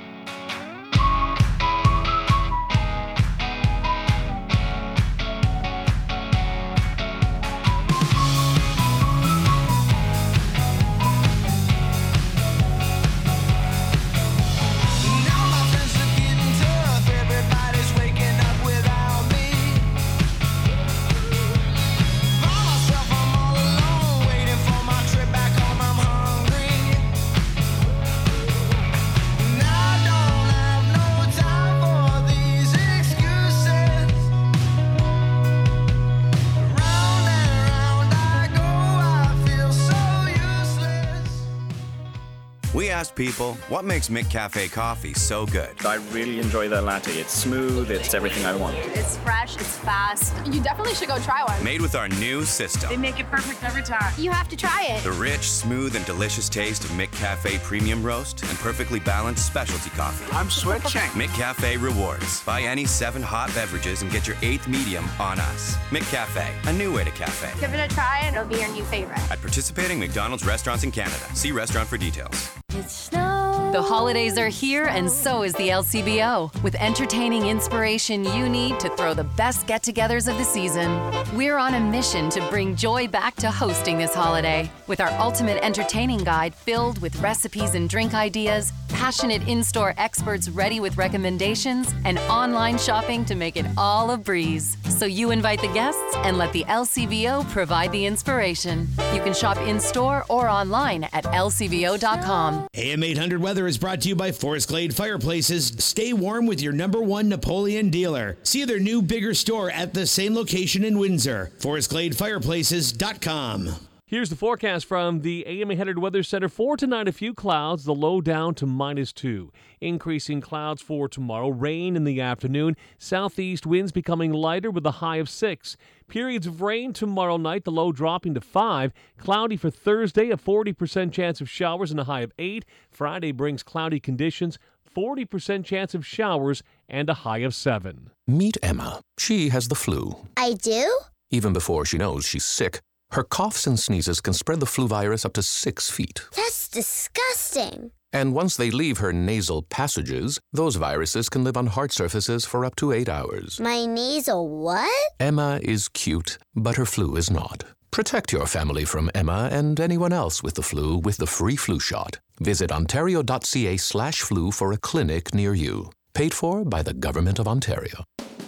We asked people, what makes McCafe coffee so good? I really enjoy their latte. It's smooth, it's everything I want. It's fresh, it's fast. You definitely should go try one. Made with our new system. They make it perfect every time. You have to try it. The rich, smooth, and delicious taste of McCafe Premium Roast and perfectly balanced specialty coffee. I'm switching. McCafe Rewards. Buy any seven hot beverages and get your eighth medium on us. McCafe, a new way to cafe. Give it a try and it'll be your new favorite. At participating McDonald's restaurants in Canada. See restaurant for details. It's snow. The holidays are here, and so is the L C B O, with entertaining inspiration you need to throw the best get-togethers of the season. We're on a mission to bring joy back to hosting this holiday, with our ultimate entertaining guide filled with recipes and drink ideas, passionate in-store experts ready with recommendations, and online shopping to make it all a breeze. So you invite the guests and let the L C B O provide the inspiration. You can shop in-store or online at L C B O dot com. A M eight hundred Weather is brought to you by Forest Glade Fireplaces. Stay warm with your number one Napoleon dealer. See their new, bigger store at the same location in Windsor. forest glade fireplaces dot com. Here's the forecast from the A M eight hundred Weather Center. For tonight, a few clouds, the low down to minus two. Increasing clouds for tomorrow, rain in the afternoon. Southeast winds becoming lighter with a high of six. Periods of rain tomorrow night, the low dropping to five. Cloudy for Thursday, a forty percent chance of showers and a high of eight. Friday brings cloudy conditions, forty percent chance of showers and a high of seven. Meet Emma. She has the flu. I do? Even before she knows she's sick, her coughs and sneezes can spread the flu virus up to six feet. That's disgusting. And once they leave her nasal passages, those viruses can live on hard surfaces for up to eight hours. My nasal what? Emma is cute, but her flu is not. Protect your family from Emma and anyone else with the flu with the free flu shot. Visit ontario.ca slash flu for a clinic near you. Paid for by the Government of Ontario.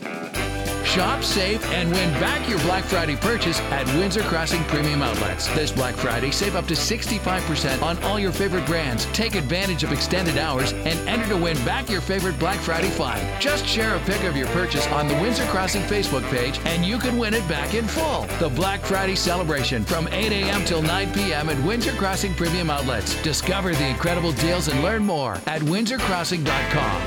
Shop, save, and win back your Black Friday purchase at Windsor Crossing Premium Outlets. This Black Friday, save up to sixty-five percent on all your favorite brands. Take advantage of extended hours and enter to win back your favorite Black Friday find. Just share a pic of your purchase on the Windsor Crossing Facebook page and you can win it back in full. The Black Friday celebration from eight a.m. till nine p.m. at Windsor Crossing Premium Outlets. Discover the incredible deals and learn more at windsor crossing dot com.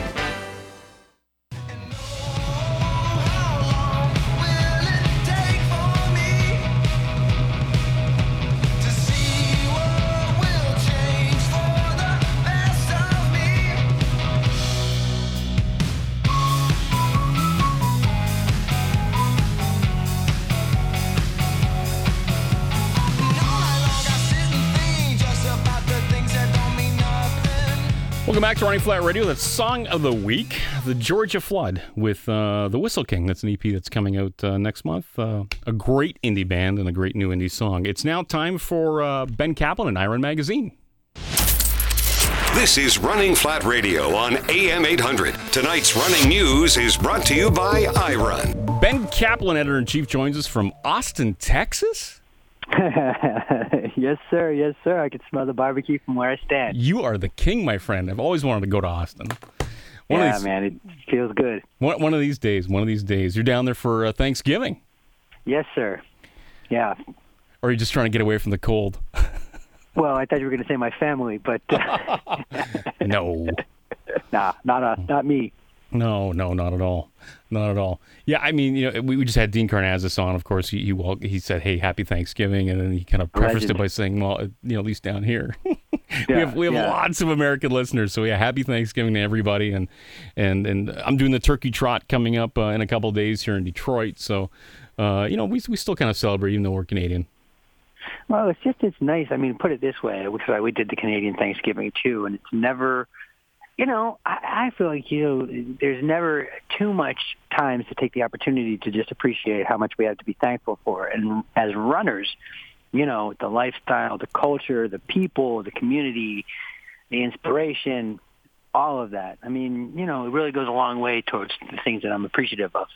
Welcome back to Running Flat Radio. That's Song of the Week, the Georgia Flood with uh, the Whistle King. That's an E P that's coming out uh, next month. Uh, a great indie band and a great new indie song. It's now time for uh, Ben Kaplan and Iron Magazine. This is Running Flat Radio on A M eight hundred. Tonight's running news is brought to you by iRun. Ben Kaplan, editor-in-chief, joins us from Austin, Texas. Yes, sir. Yes, sir. I can smell the barbecue from where I stand. You are the king, my friend. I've always wanted to go to Austin. One yeah, of these, man. It feels good. One, one of these days. One of these days. You're down there for uh, Thanksgiving. Yes, sir. Yeah. Or are you just trying to get away from the cold? Well, I thought you were going to say my family, but... Uh, no. Nah, not, uh, not me. No, no, not at all. Not at all. Yeah, I mean, you know, we, we just had Dean Karnazes on. Of course, he he, well, he said, "Hey, happy Thanksgiving," and then he kind of prefaced it by saying, "Well, you know, at least down here, we Yeah, have we have yeah. lots of American listeners." So yeah, happy Thanksgiving to everybody, and and and I'm doing the turkey trot coming up uh, in a couple of days here in Detroit. So, uh, you know, we we still kind of celebrate even though we're Canadian. Well, it's just it's nice. I mean, put it this way, because we did the Canadian Thanksgiving too, and it's never. You know, I, I feel like, you know, there's never too much times to take the opportunity to just appreciate how much we have to be thankful for. And as runners, you know, the lifestyle, the culture, the people, the community, the inspiration, all of that. I mean, you know, it really goes a long way towards the things that I'm appreciative of.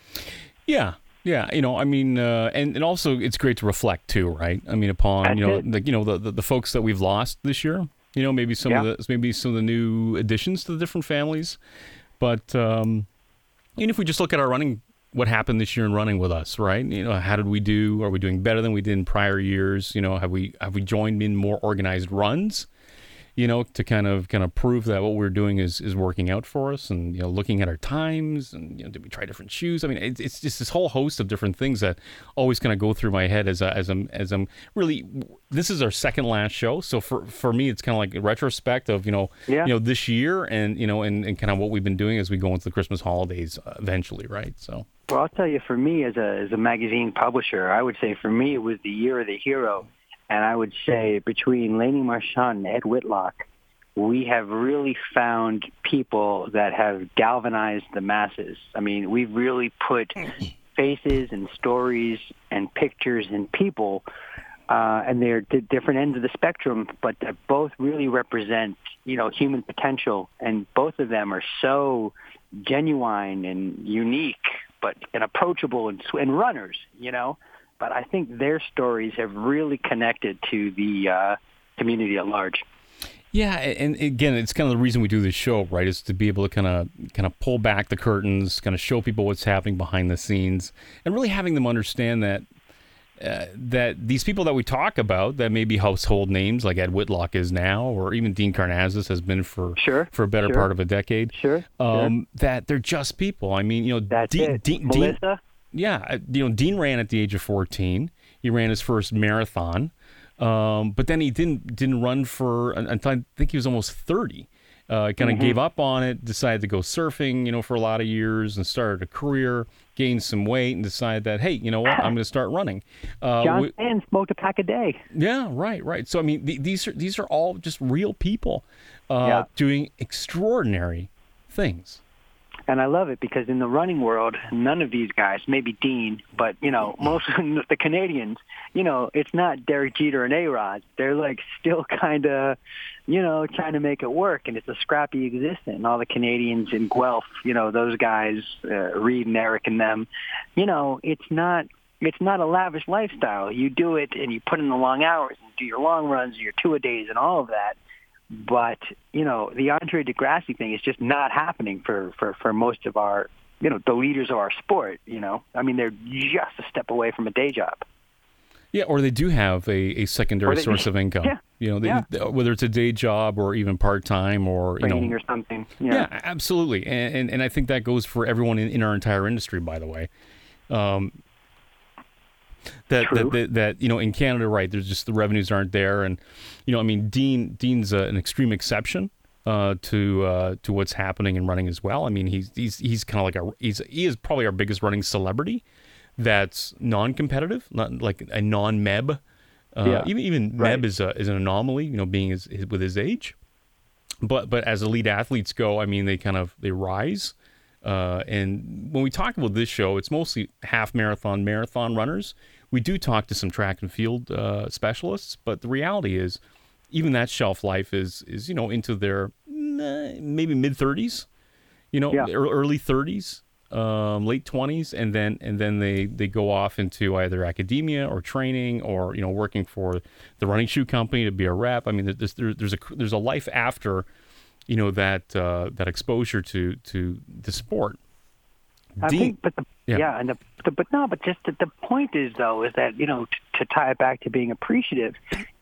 Yeah. Yeah, you know, I mean, uh, and, and also it's great to reflect too, right? I mean, upon, That's you know, it. the, you know, the, the, the folks that we've lost this year. You know, maybe some Yeah. of the maybe some of the new additions to the different families, but um, even if we just look at our running, what happened this year in running with us, right? You know, how did we do? Are we doing better than we did in prior years? You know, have we have we joined in more organized runs? You know, to kind of kind of prove that what we're doing is, is working out for us, and you know, looking at our times, and you know, did we try different shoes? I mean, it's, it's just this whole host of different things that always kind of go through my head as I, as I'm as I'm really. This is our second last show, so for for me, it's kind of like a retrospect of you know Yeah. you know this year, and you know and, and kind of what we've been doing as we go into the Christmas holidays uh, eventually, right? So. Well, I'll tell you, for me as a as a magazine publisher, I would say for me it was the year of the hero, and I would say between Lainey Marchand and Ed Whitlock, we have really found people that have galvanized the masses. I mean, we've really put faces and stories and pictures and people, uh, and they're d- different ends of the spectrum, but they both really represent, you know, human potential, and both of them are so genuine and unique, but and approachable and, sw- and runners, you know. But I think their stories have really connected to the uh, community at large. Yeah, and again, it's kind of the reason we do this show, right? Is to be able to kind of kind of pull back the curtains, kind of show people what's happening behind the scenes, and really having them understand that uh, that these people that we talk about, that may be household names like Ed Whitlock is now, or even Dean Karnazes has been for sure, for a better sure. part of a decade. Sure, um, sure. That they're just people. I mean, you know, That's Dean, it. Dean, Melissa? Dean, yeah, you know, Dean ran at the age of fourteen. He ran his first marathon. Um, but then he didn't didn't run for until I think he was almost thirty. Uh, kind of Mhm. gave up on it, decided to go surfing, you know, for a lot of years, and started a career, gained some weight, and decided that, hey, you know what, I'm going to start running. Uh, John we- Sand smoked a pack a day. yeah, right, right. So I mean, th- these are these are all just real people uh, Yeah. doing extraordinary things. And I love it because in the running world, none of these guys, maybe Dean, but, you know, most of the Canadians, you know, it's not Derek Jeter and A-Rod. They're, like, still kind of, you know, trying to make it work. And it's a scrappy existence. And all the Canadians in Guelph, you know, those guys, uh, Reed and Eric and them, you know, it's not it's not a lavish lifestyle. You do it and you put in the long hours and do your long runs, your two-a-days and all of that. But, you know, the Andre Degrassi thing is just not happening for, for, for most of our, you know, the leaders of our sport, you know. I mean, they're just a step away from a day job. Yeah, or they do have a, a secondary Or they- source of income. Yeah, You know, they, yeah. whether it's a day job or even part-time or, you Training know. or something. Yeah, Yeah. absolutely. And, and and I think that goes for everyone in, in our entire industry, by the way. Um, that, that, that, that, you know, in Canada, right, there's just the revenues aren't there. And, you know, I mean, Dean Dean's a, an extreme exception uh, to uh, to what's happening in running as well. I mean, he's he's he's kind of like a, he's he is probably our biggest running celebrity that's non-competitive, not like a non-M E B. Uh, Yeah. Even even Right. M E B is a, is an anomaly, you know, being his, his, with his age. But but as elite athletes go, I mean, they kind of they rise. Uh, and when we talk about this show, it's mostly half marathon, marathon runners. We do talk to some track and field uh, specialists, but the reality is, even that shelf life is is you know into their eh, maybe mid thirties, you know, Yeah. ear- early thirties, um, late twenties, and then and then they they go off into either academia or training or you know working for the running shoe company to be a rep. I mean, there's there's, there's a there's a life after, you know, that uh, that exposure to to the sport. I Dean- think, but the, yeah. yeah. and the, the but no, but just the, the point is though is that you know t- to tie it back to being appreciative,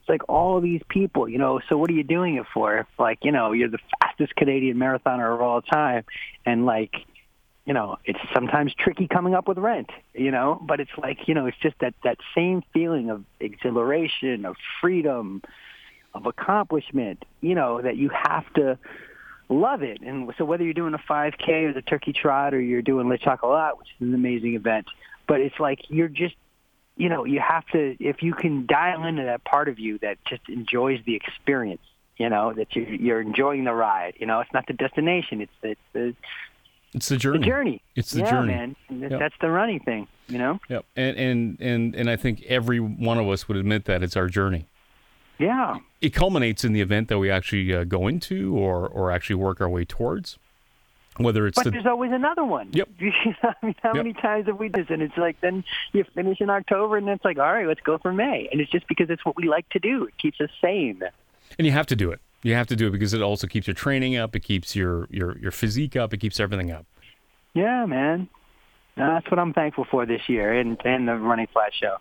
It's like all of these people, you know, so what are you doing it for? If, like, you know, you're the fastest Canadian marathoner of all time, and, like, you know, it's sometimes tricky coming up with rent, you know, but it's like, you know, it's just that, that same feeling of exhilaration, of freedom, of accomplishment, you know, that you have to love it. And so whether you're doing a five K or the Turkey Trot or you're doing Le Chocolat, which is an amazing event, but it's like you're just, you know, you have to, if you can dial into that part of you that just enjoys the experience, you know, that you're, you're enjoying the ride. You know, it's not the destination. It's the, it's the, it's the journey. The journey. It's the yeah, journey. man. Yep. That's the running thing, you know? Yep. And, and, and, and I think every one of us would admit that it's our journey. Yeah. It culminates in the event that we actually uh, go into or, or actually work our way towards. Whether it's but the... there's always another one. Yep. I mean, how yep. many times have we done this? And it's like, then you finish in October, and then it's like, all right, let's go for May. And it's just because it's what we like to do. It keeps us sane. And you have to do it. You have to do it because it also keeps your training up. It keeps your, your, your physique up. It keeps everything up. Yeah, man. That's what I'm thankful for this year and, and the Running Flat show.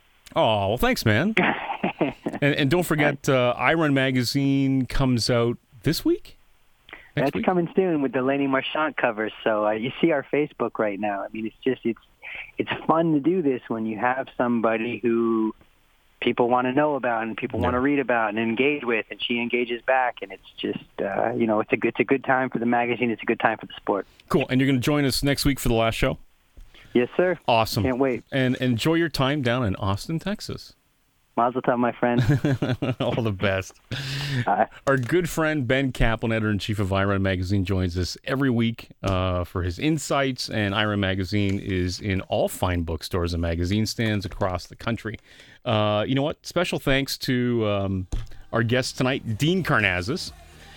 Oh, well, thanks, man. and, and don't forget, uh, iRun Magazine comes out this week? Next That's week? coming soon with the Laney Marchant covers. So uh, you see our Facebook right now. I mean, it's just it's it's fun to do this when you have somebody who people want to know about and people yeah. want to read about and engage with, and she engages back, and it's just uh, you know it's a good, it's a good time for the magazine. It's a good time for the sport. Cool. And you're going to join us next week for the last show? Yes, sir. Awesome. Can't wait. And enjoy your time down in Austin, Texas. Mazel tov, my friend. All the best. Bye. Our good friend Ben Kaplan, editor-in-chief of iRun Magazine, joins us every week uh, for his insights, and iRun Magazine is in all fine bookstores and magazine stands across the country. Uh, you know what? Special thanks to um, our guest tonight, Dean Karnazes,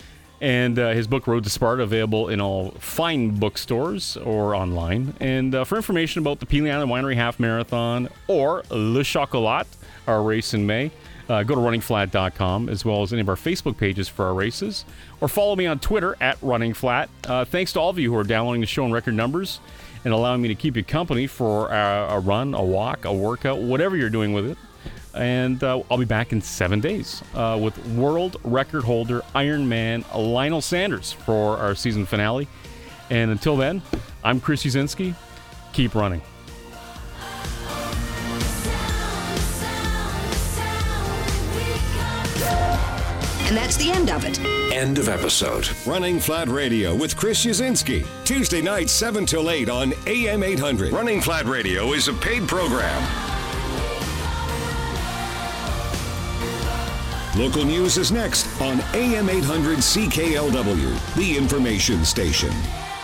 and uh, his book, Road to Sparta, available in all fine bookstores or online. And uh, for information about the Pelee Island Winery Half Marathon or Le Chocolat, our race in May, uh, go to running flat dot com, as well as any of our Facebook pages for our races, or follow me on Twitter at running flat. Uh, thanks to all of you who are downloading the show in record numbers and allowing me to keep you company for a, a run, a walk, a workout, whatever you're doing with it. And uh, I'll be back in seven days uh, with world record holder Ironman Lionel Sanders for our season finale. And until then, I'm Chris Uzinski. Keep running. And that's the end of it. End of episode. Running Flat Radio with Chris Uzinski. Tuesday nights, seven till eight on A M eight hundred. Running Flat Radio is a paid program. Local news is next on A M eight hundred C K L W, the information station.